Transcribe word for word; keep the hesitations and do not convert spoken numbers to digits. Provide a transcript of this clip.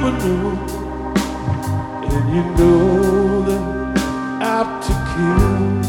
never know, and you know that out to kill.